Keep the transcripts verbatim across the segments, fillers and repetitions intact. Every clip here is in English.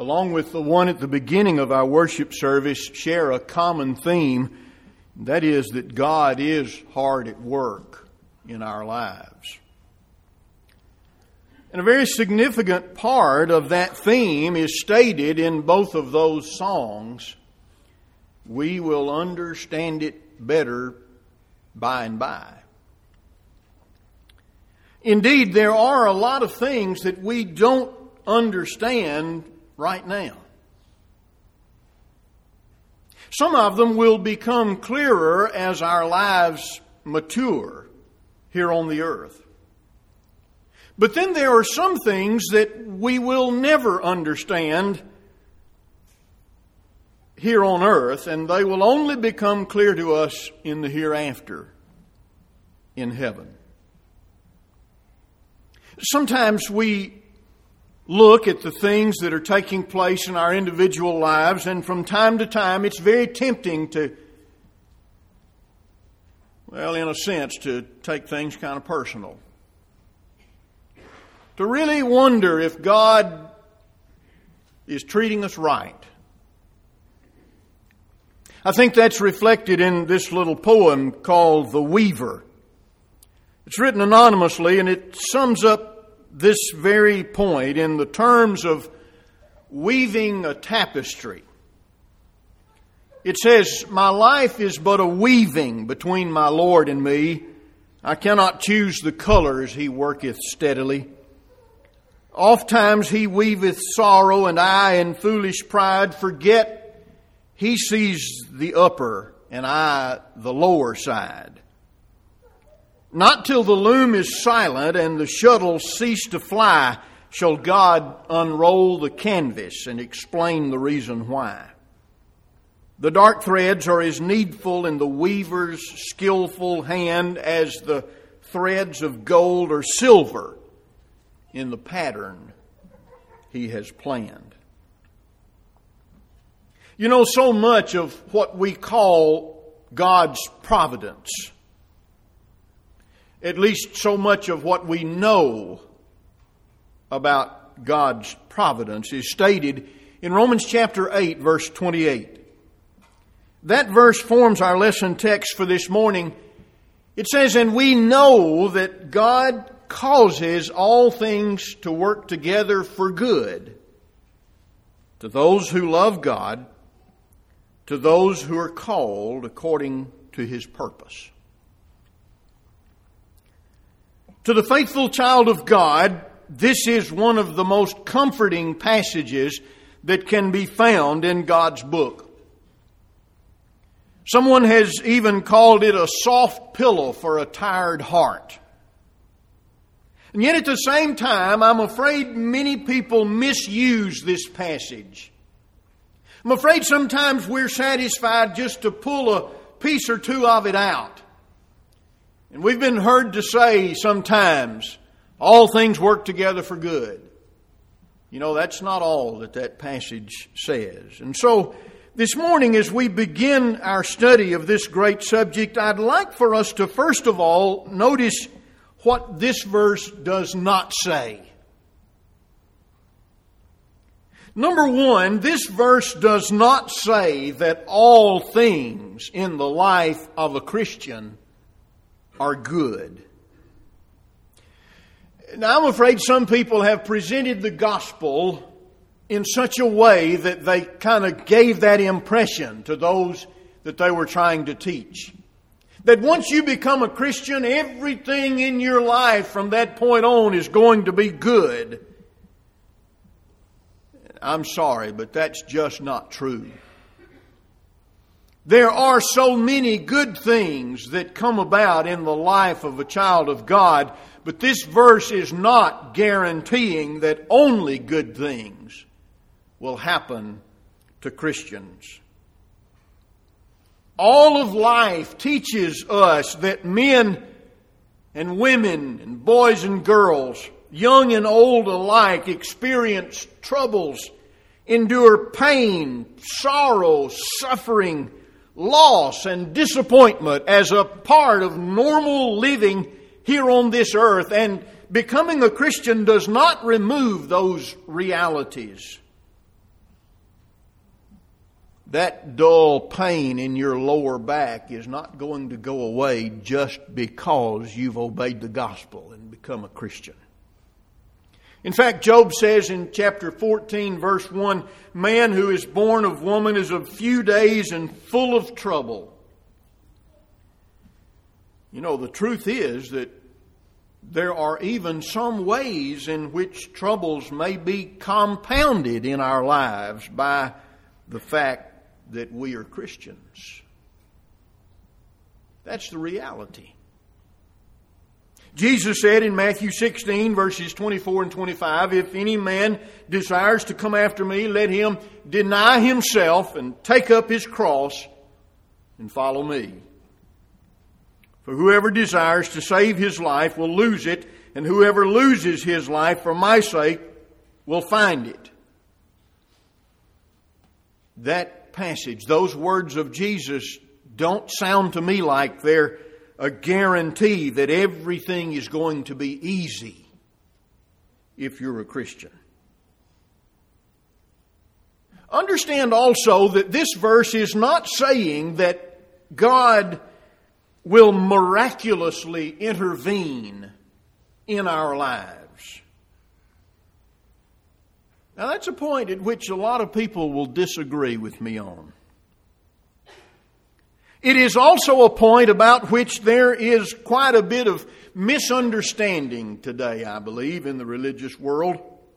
along with the one at the beginning of our worship service, share a common theme. That is that God is hard at work in our lives. And a very significant part of that theme is stated in both of those songs. We will understand it better by and by. Indeed, there are a lot of things that we don't understand right now. Some of them will become clearer as our lives mature here on the earth. But then there are some things that we will never understand here on earth, and they will only become clear to us in the hereafter, in heaven. Sometimes we look at the things that are taking place in our individual lives, and from time to time it's very tempting to, well, in a sense, to take things kind of personal. To really wonder if God is treating us right. I think that's reflected in this little poem called The Weaver. It's written anonymously, and it sums up this very point in the terms of weaving a tapestry. It says, "My life is but a weaving between my Lord and me. I cannot choose the colors he worketh steadily. Ofttimes he weaveth sorrow, and I in foolish pride forget he sees the upper and I the lower side. Not till the loom is silent and the shuttle cease to fly shall God unroll the canvas and explain the reason why. The dark threads are as needful in the weaver's skillful hand as the threads of gold or silver in the pattern he has planned." You know, so much of what we call God's providence, at least so much of what we know about God's providence, is stated in Romans chapter eight, verse twenty-eight. That verse forms our lesson text for this morning. It says, "And we know that God causes all things to work together for good to those who love God, to those who are called according to His purpose." To the faithful child of God, this is one of the most comforting passages that can be found in God's book. Someone has even called it a soft pillow for a tired heart. And yet at the same time, I'm afraid many people misuse this passage. I'm afraid sometimes we're satisfied just to pull a piece or two of it out. And we've been heard to say sometimes, all things work together for good. You know, that's not all that that passage says. And so, this morning as we begin our study of this great subject, I'd like for us to first of all notice what this verse does not say. Number one, this verse does not say that all things in the life of a Christian are good. Now, I'm afraid some people have presented the gospel in such a way that they kind of gave that impression to those that they were trying to teach. That once you become a Christian, everything in your life from that point on is going to be good. I'm sorry, but that's just not true. There are so many good things that come about in the life of a child of God, but this verse is not guaranteeing that only good things will happen to Christians. All of life teaches us that men and women and boys and girls, young and old alike, experience troubles, endure pain, sorrow, suffering, loss, and disappointment as a part of normal living here on this earth. And becoming a Christian does not remove those realities. that dull pain in your lower back is not going to go away just because you've obeyed the gospel and become a Christian. In fact, Job says in chapter fourteen, verse one, man who is born of woman is of few days and full of trouble. You know, the truth is that there are even some ways in which troubles may be compounded in our lives by the fact that we are Christians. That's the reality. Jesus said in Matthew sixteen, verses twenty-four and twenty-five, if any man desires to come after me, let him deny himself and take up his cross and follow me. For whoever desires to save his life will lose it, and whoever loses his life for my sake will find it. That passage, those words of Jesus, don't sound to me like they're a guarantee that everything is going to be easy if you're a Christian. Understand also that this verse is not saying that God will miraculously intervene in our lives. Now that's a point at which a lot of people will disagree with me on. It is also a point about which there is quite a bit of misunderstanding today, I believe, in the religious world.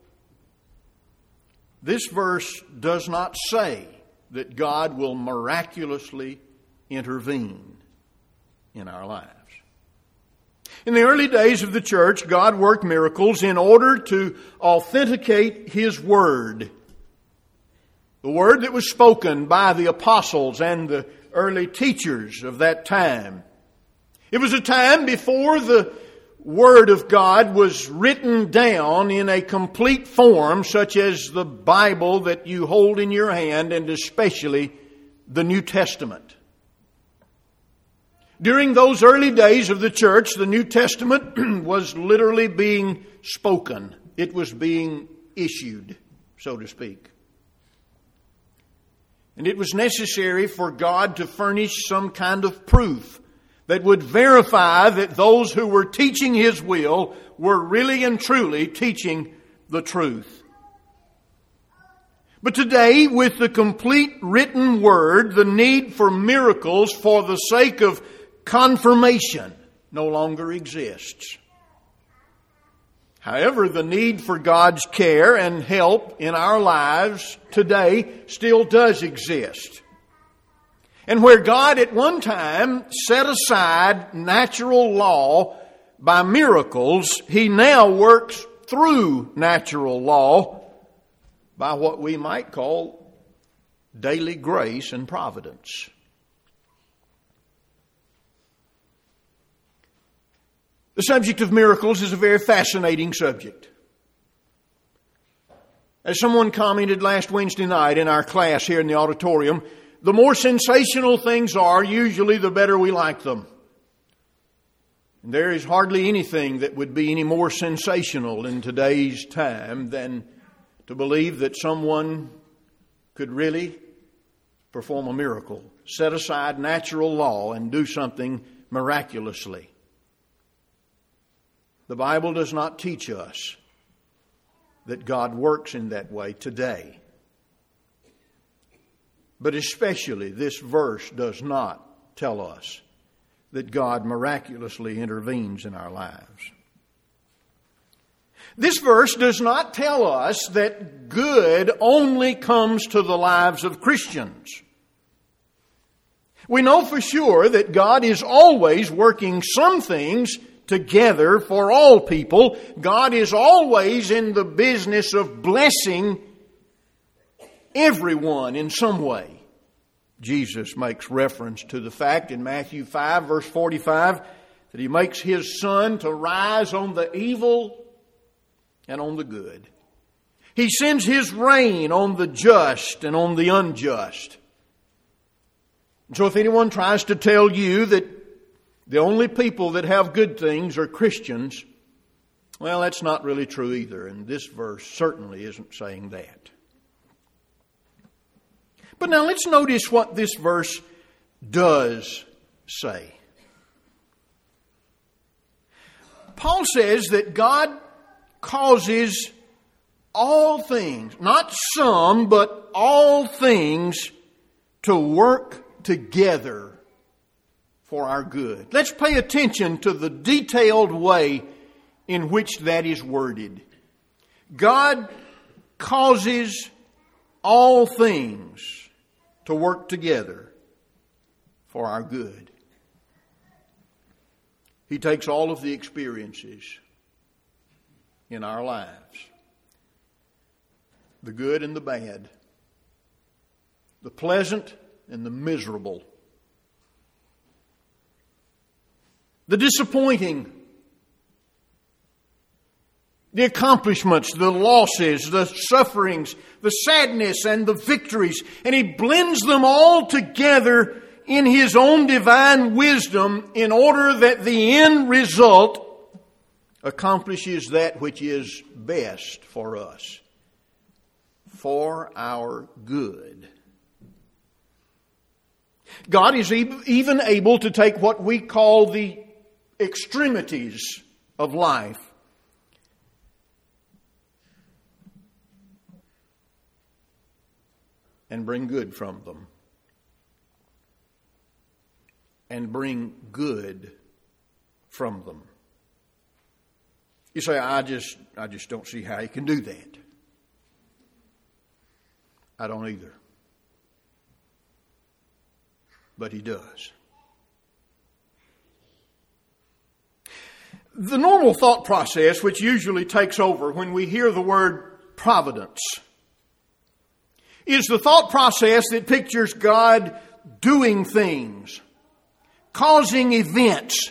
This verse does not say that God will miraculously intervene in our lives. In the early days of the church, God worked miracles in order to authenticate His Word. The Word that was spoken by the apostles and the early teachers of that time. It was a time before the Word of God was written down in a complete form, such as the Bible that you hold in your hand, and especially the New Testament. During those early days of the church, the New Testament was literally being spoken. It was being issued, so to speak. And it was necessary for God to furnish some kind of proof that would verify that those who were teaching His will were really and truly teaching the truth. But today, with the complete written Word, the need for miracles for the sake of confirmation no longer exists. However, the need for God's care and help in our lives today still does exist. And where God at one time set aside natural law by miracles, He now works through natural law by what we might call daily grace and providence. The subject of miracles is a very fascinating subject. As someone commented last Wednesday night in our class here in the auditorium, the more sensational things are, usually the better we like them. And there is hardly anything that would be any more sensational in today's time than to believe that someone could really perform a miracle, set aside natural law, and do something miraculously. The Bible does not teach us that God works in that way today. But especially this verse does not tell us that God miraculously intervenes in our lives. This verse does not tell us that good only comes to the lives of Christians. We know for sure that God is always working some things together for all people. God is always in the business of blessing everyone in some way. Jesus makes reference to the fact in Matthew five, verse forty-five, that He makes His sun to rise on the evil and on the good. He sends His rain on the just and on the unjust. So if anyone tries to tell you that the only people that have good things are Christians, well, that's not really true either. And this verse certainly isn't saying that. But now let's notice what this verse does say. Paul says that God causes all things, not some, but all things, to work together for our good. Let's pay attention to the detailed way in which that is worded. God causes all things to work together for our good. He takes all of the experiences in our lives, the good and the bad, the pleasant and the miserable, the disappointing, the accomplishments, the losses, the sufferings, the sadness and the victories. And He blends them all together in His own divine wisdom in order that the end result accomplishes that which is best for us, for our good. God is even able to take what we call the extremities of life and bring good from them. And bring good from them. You say, I just, I just don't see how He can do that. I don't either. But He does. The normal thought process, which usually takes over when we hear the word providence, is the thought process that pictures God doing things, causing events,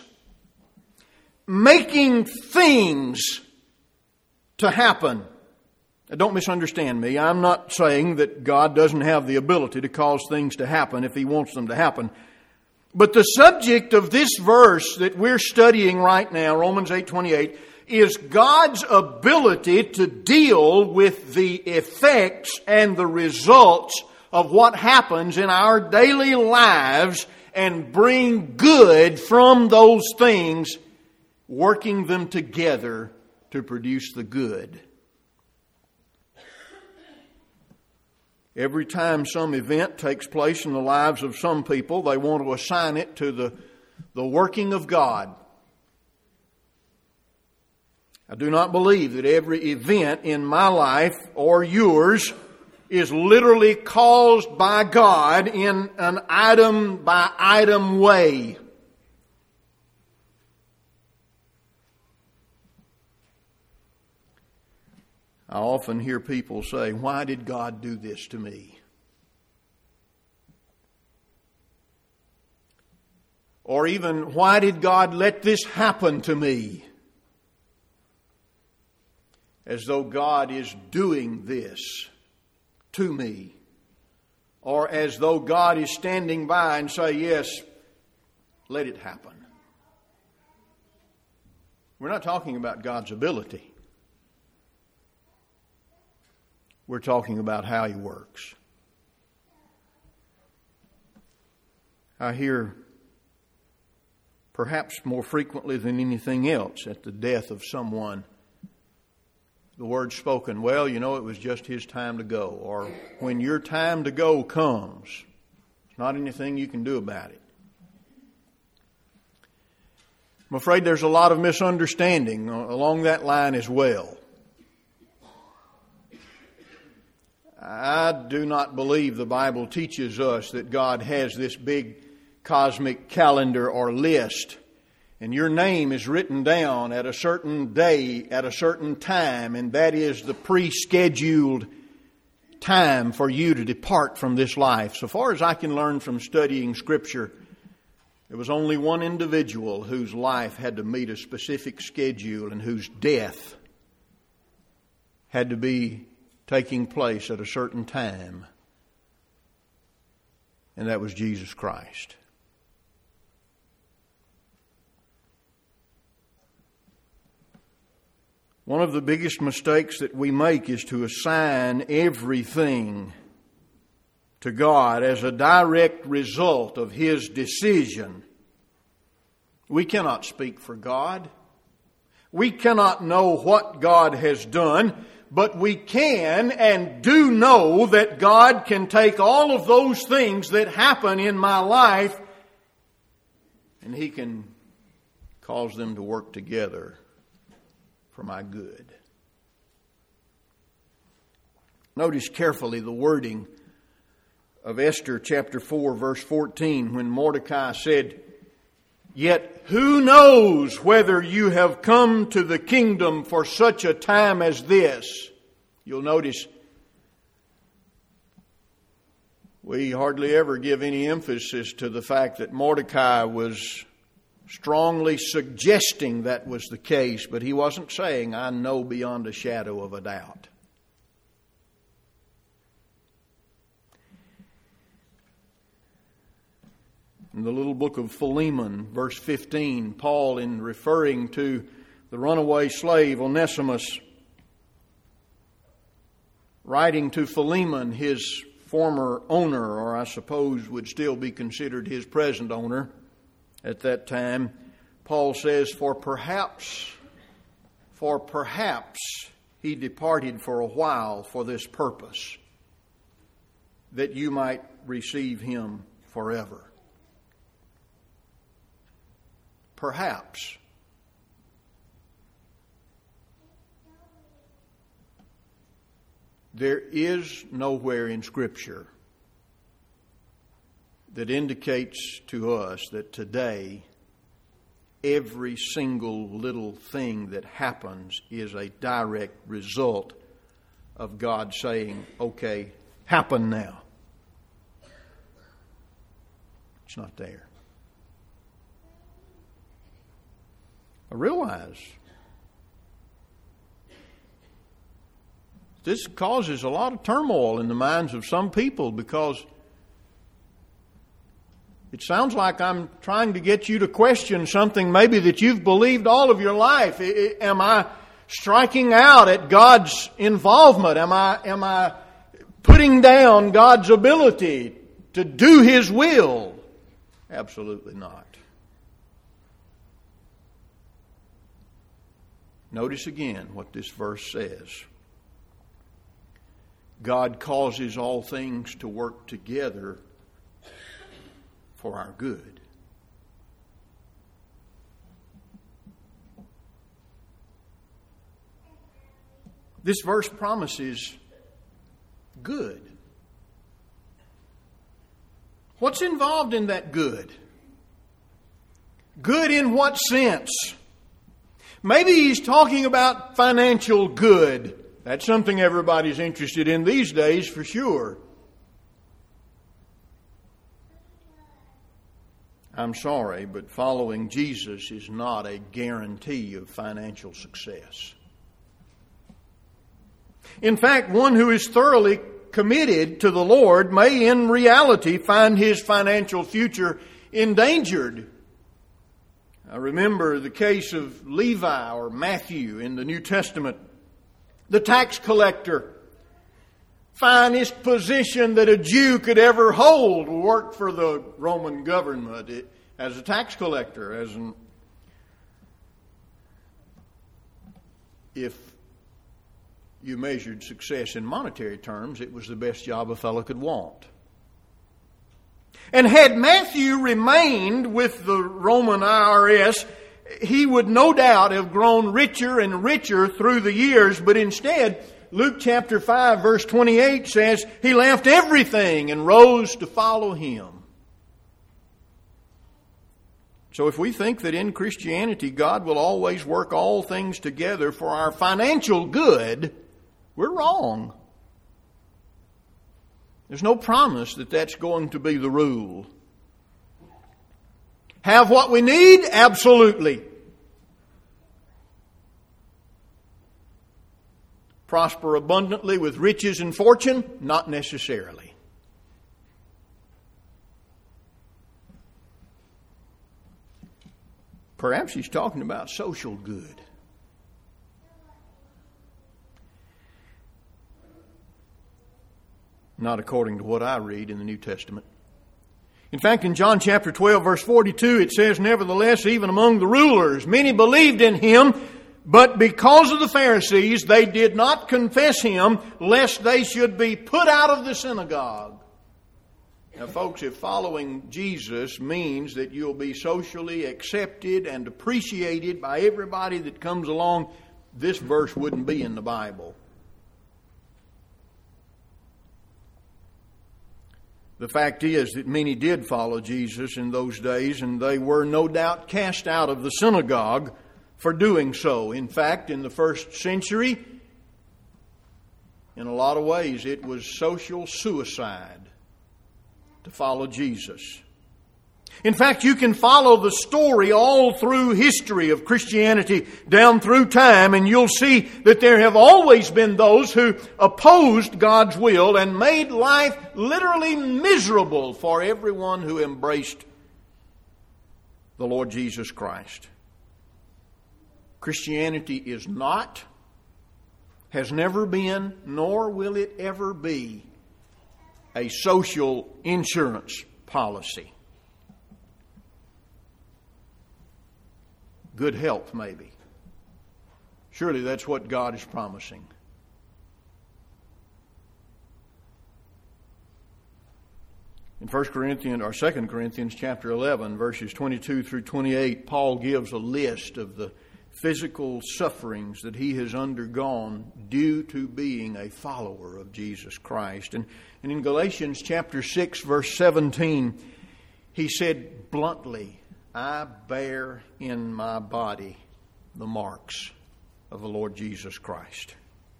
making things to happen. Now, don't misunderstand me. I'm not saying that God doesn't have the ability to cause things to happen if He wants them to happen. But the subject of this verse that we're studying right now, Romans eight twenty-eight, is God's ability to deal with the effects and the results of what happens in our daily lives and bring good from those things, working them together to produce the good. Every time some event takes place in the lives of some people, they want to assign it to the, the working of God. I do not believe that every event in my life or yours is literally caused by God in an item by item way. I often hear people say, why did God do this to me? Or even, why did God let this happen to me? As though God is doing this to me. Or as though God is standing by and say, yes, let it happen. We're not talking about God's ability. We're talking about how He works. I hear, perhaps more frequently than anything else, at the death of someone, the word spoken, well, you know, it was just his time to go. Or when your time to go comes, there's not anything you can do about it. I'm afraid there's a lot of misunderstanding along that line as well. I do not believe the Bible teaches us that God has this big cosmic calendar or list, and your name is written down at a certain day, at a certain time, and that is the pre-scheduled time for you to depart from this life. So far as I can learn from studying Scripture, there was only one individual whose life had to meet a specific schedule and whose death had to be taking place at a certain time, and that was Jesus Christ. One of the biggest mistakes that we make is to assign everything to God as a direct result of His decision. We cannot speak for God. We cannot know what God has done, but we can and do know that God can take all of those things that happen in my life and He can cause them to work together for my good. Notice carefully the wording of Esther chapter four verse fourteen when Mordecai said, "Yet who knows whether you have come to the kingdom for such a time as this?" You'll notice we hardly ever give any emphasis to the fact that Mordecai was strongly suggesting that was the case, but he wasn't saying, "I know beyond a shadow of a doubt." In the little book of Philemon, verse fifteen, Paul, in referring to the runaway slave Onesimus, writing to Philemon, his former owner, or I suppose would still be considered his present owner at that time, Paul says, For perhaps, for perhaps he departed for a while for this purpose, that you might receive him forever. Perhaps. There is nowhere in Scripture that indicates to us that today every single little thing that happens is a direct result of God saying, "Okay, happen now." It's not there. I realize this causes a lot of turmoil in the minds of some people because it sounds like I'm trying to get you to question something maybe that you've believed all of your life. Am I striking out at God's involvement? Am I, am I putting down God's ability to do His will? Absolutely not. Notice again what this verse says. God causes all things to work together for our good. This verse promises good. What's involved in that good? Good in what sense? Maybe he's talking about financial good. That's something everybody's interested in these days for sure. I'm sorry, but following Jesus is not a guarantee of financial success. In fact, one who is thoroughly committed to the Lord may in reality find his financial future endangered. I remember the case of Levi or Matthew in the New Testament, the tax collector. Finest position that a Jew could ever hold, worked for the Roman government as a tax collector. As an, if you measured success in monetary terms, it was the best job a fellow could want. And had Matthew remained with the Roman I R S, he would no doubt have grown richer and richer through the years, but instead, Luke chapter five verse twenty-eight says, he left everything and rose to follow Him. So if we think that in Christianity God will always work all things together for our financial good, we're wrong. There's no promise that that's going to be the rule. Have what we need? Absolutely. Prosper abundantly with riches and fortune? Not necessarily. Perhaps he's talking about social good. not according to what I read in the New Testament. In fact, in John chapter twelve, verse forty-two, it says, "Nevertheless, even among the rulers, many believed in him, but because of the Pharisees, they did not confess him, lest they should be put out of the synagogue." Now, folks, if following Jesus means that you'll be socially accepted and appreciated by everybody that comes along, this verse wouldn't be in the Bible. The fact is that many did follow Jesus in those days, and they were no doubt cast out of the synagogue for doing so. In fact, in the first century, in a lot of ways, it was social suicide to follow Jesus. In fact, you can follow the story all through history of Christianity down through time, and you'll see that there have always been those who opposed God's will and made life literally miserable for everyone who embraced the Lord Jesus Christ. Christianity is not, has never been, nor will it ever be a social insurance policy. Good health, maybe. Surely that's what God is promising. In First Corinthians or Second Corinthians chapter eleven, verses twenty-two through twenty-eight, Paul gives a list of the physical sufferings that he has undergone due to being a follower of Jesus Christ. And, and in Galatians chapter six, verse seventeen, he said bluntly, "I bear in my body the marks of the Lord Jesus Christ."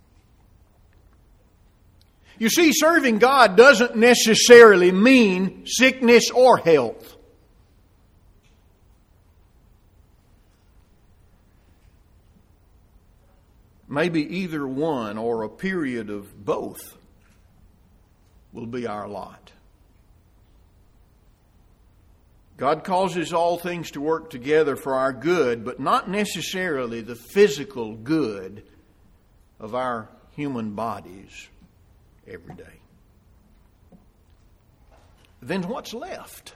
You see, serving God doesn't necessarily mean sickness or health. Maybe either one or a period of both will be our lot. God causes all things to work together for our good, but not necessarily the physical good of our human bodies every day. Then what's left?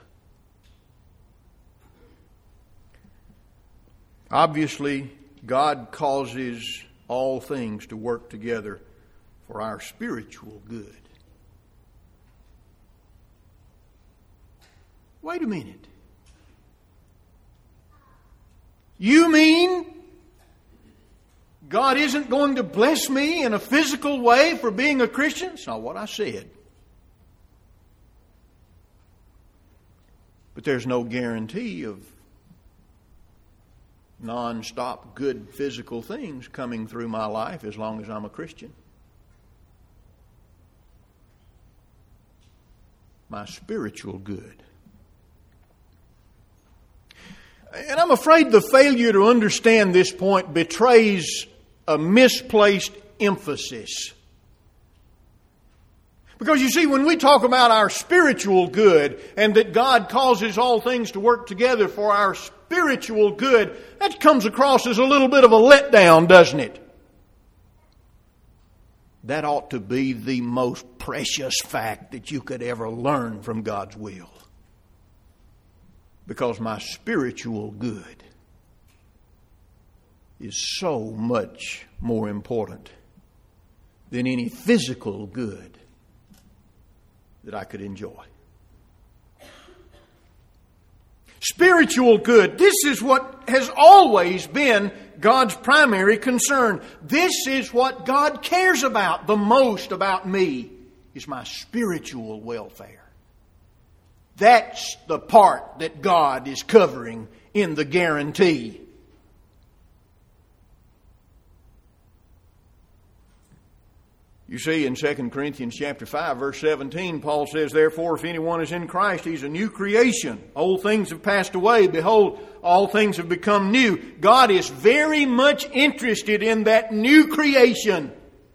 Obviously, God causes all things to work together for our spiritual good. Wait a minute. You mean God isn't going to bless me in a physical way for being a Christian? That's not what I said. But there's no guarantee of non-stop good physical things coming through my life as long as I'm a Christian. My spiritual good. And I'm afraid the failure to understand this point betrays a misplaced emphasis. Because you see, when we talk about our spiritual good and that God causes all things to work together for our spiritual good, that comes across as a little bit of a letdown, doesn't it? That ought to be the most precious fact that you could ever learn from God's will. Because my spiritual good is so much more important than any physical good that I could enjoy. Spiritual good, this is what has always been God's primary concern. This is what God cares about the most about me, is my spiritual welfare. That's the part that God is covering in the guarantee. You see, in Second Corinthians chapter five, verse seventeen, Paul says, "Therefore, if anyone is in Christ, he's a new creation. Old things have passed away. Behold, all things have become new." God is very much interested in that new creation.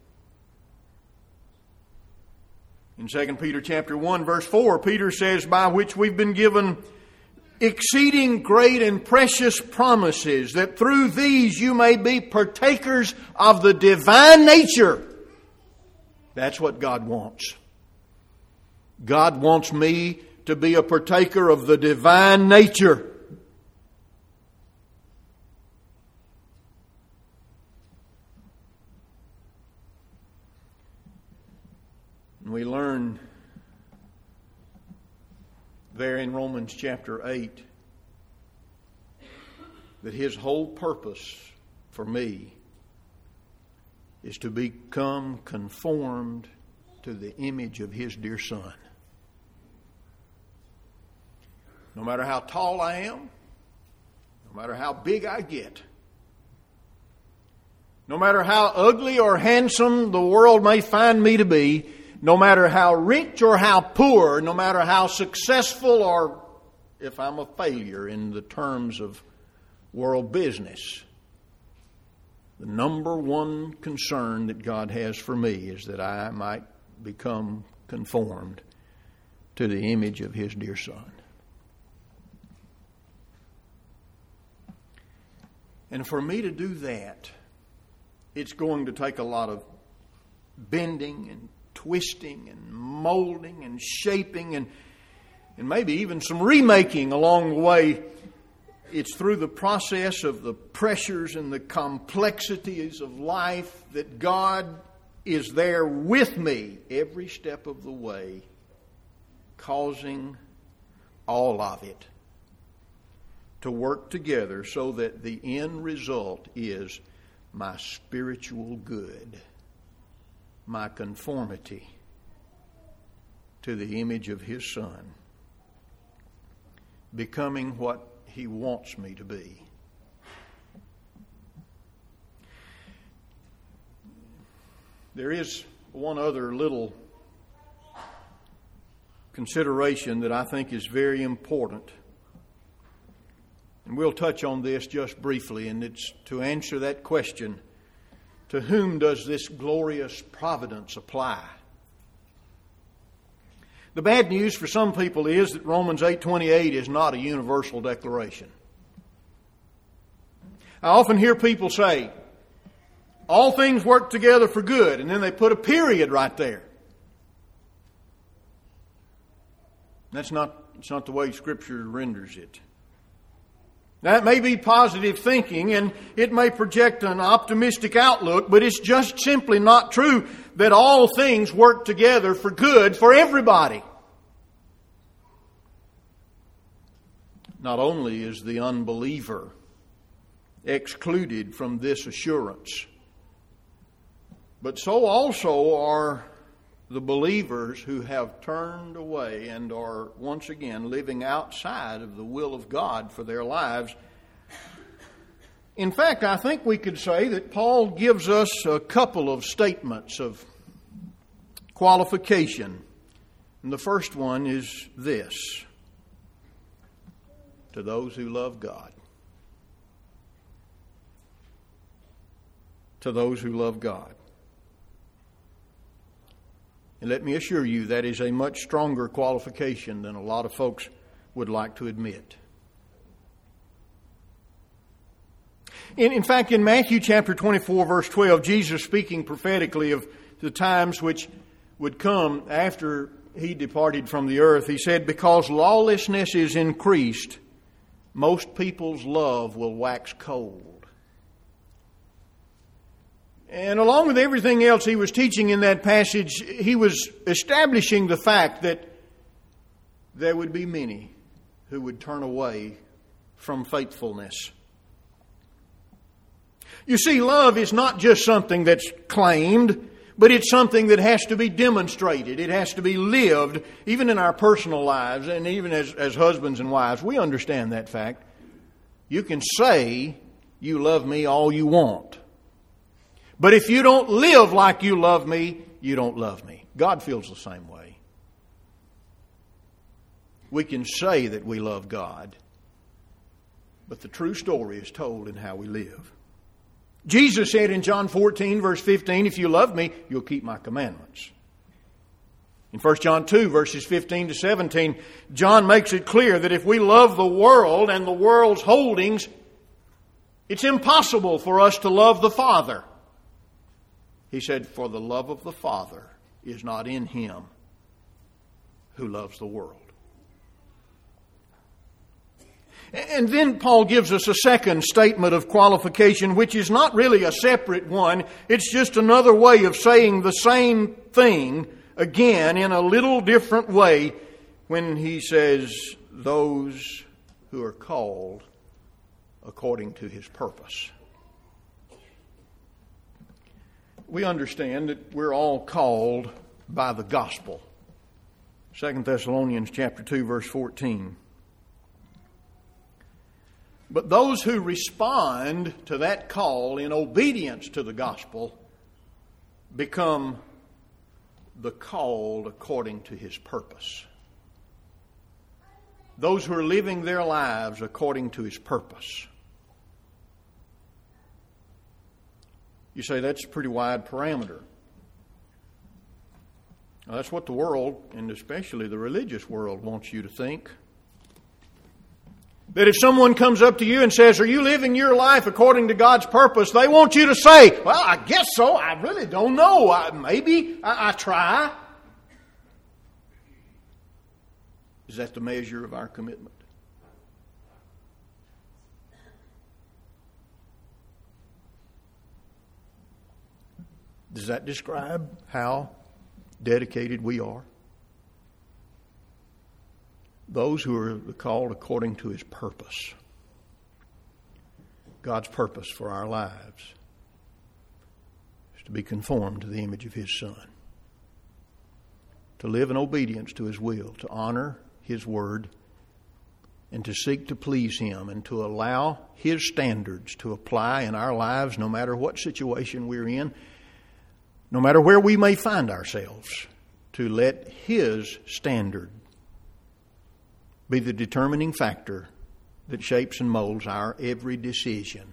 In Second Peter chapter one, verse four, Peter says, "By which we've been given exceeding great and precious promises, that through these you may be partakers of the divine nature." That's what God wants. God wants me to be a partaker of the divine nature. And we learn there in Romans chapter eight that His whole purpose for me is to become conformed to the image of His dear Son. No matter how tall I am, no matter how big I get, no matter how ugly or handsome the world may find me to be, no matter how rich or how poor, no matter how successful or if I'm a failure in the terms of world business, the number one concern that God has for me is that I might become conformed to the image of His dear Son. And for me to do that, it's going to take a lot of bending and twisting and molding and shaping and, and maybe even some remaking along the way. It's through the process of the pressures and the complexities of life that God is there with me every step of the way, causing all of it to work together so that the end result is my spiritual good, my conformity to the image of His Son, becoming what He wants me to be. There is one other little consideration that I think is very important. And we'll touch on this just briefly, and it's to answer that question, to whom does this glorious providence apply? The bad news for some people is that Romans eight twenty-eight is not a universal declaration. I often hear people say, all things work together for good, and then they put a period right there. That's not, it's not the way Scripture renders it. That may be positive thinking, and it may project an optimistic outlook, but it's just simply not true that all things work together for good for everybody. Not only is the unbeliever excluded from this assurance, but so also are the believers who have turned away and are once again living outside of the will of God for their lives. In fact, I think we could say that Paul gives us a couple of statements of qualification. And the first one is this: to those who love God. To those who love God. And let me assure you, that is a much stronger qualification than a lot of folks would like to admit. In, in fact, in Matthew chapter twenty-four, verse twelve, Jesus, speaking prophetically of the times which would come after He departed from the earth, He said, because lawlessness is increased, most people's love will wax cold. And along with everything else He was teaching in that passage, He was establishing the fact that there would be many who would turn away from faithfulness. You see, love is not just something that's claimed, but it's something that has to be demonstrated. It has to be lived, even in our personal lives, and even as, as husbands and wives. We understand that fact. You can say you love me all you want. But if you don't live like you love me, you don't love me. God feels the same way. We can say that we love God, but the true story is told in how we live. Jesus said in John fourteen, verse fifteen, if you love me, you'll keep my commandments. In First John two, verses fifteen to seventeen, John makes it clear that if we love the world and the world's holdings, it's impossible for us to love the Father. He said, for the love of the Father is not in Him. who loves the world. And then Paul gives us a second statement of qualification, which is not really a separate one. It's just another way of saying the same thing, again, in a little different way, when he says, those who are called according to his purpose. We understand that we're all called by the gospel. Second Thessalonians chapter two, verse fourteen. But those who respond to that call in obedience to the gospel become the called according to his purpose. Those who are living their lives according to his purpose. You say that's a pretty wide parameter. Now, that's what the world, and especially the religious world, wants you to think. That if someone comes up to you and says, are you living your life according to God's purpose? They want you to say, well, I guess so. I really don't know. I, maybe I, I try. Is that the measure of our commitment? Does that describe how dedicated we are? Those who are called according to his purpose. God's purpose for our lives is to be conformed to the image of his Son. To live in obedience to his will, to honor his word, and to seek to please him, and to allow his standards to apply in our lives no matter what situation we're in, no matter where we may find ourselves, to let his standard be the determining factor that shapes and molds our every decision.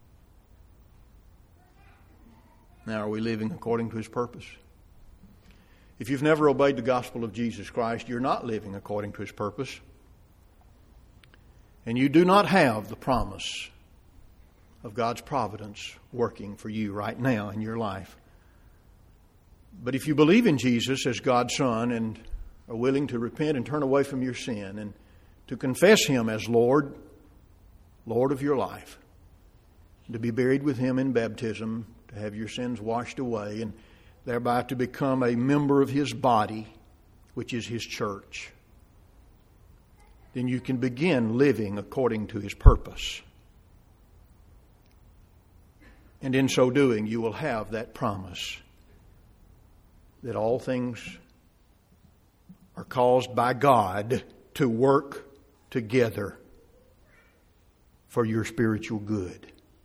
Now, are we living according to his purpose? If you've never obeyed the gospel of Jesus Christ, you're not living according to his purpose. And you do not have the promise of God's providence working for you right now in your life. But if you believe in Jesus as God's Son and are willing to repent and turn away from your sin and to confess him as Lord, Lord of your life, to be buried with him in baptism, to have your sins washed away, and thereby to become a member of his body, which is his church, then you can begin living according to his purpose. And in so doing, you will have that promise that all things are caused by God to work together for your spiritual good.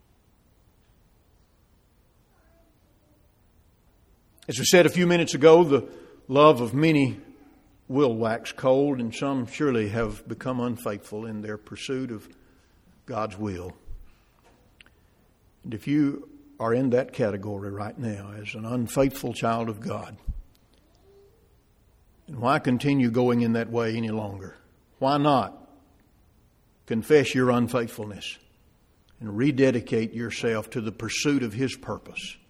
As I said a few minutes ago, the love of many will wax cold, and some surely have become unfaithful in their pursuit of God's will. And if you are in that category right now as an unfaithful child of God, then why continue going in that way any longer? Why not confess your unfaithfulness and rededicate yourself to the pursuit of his purpose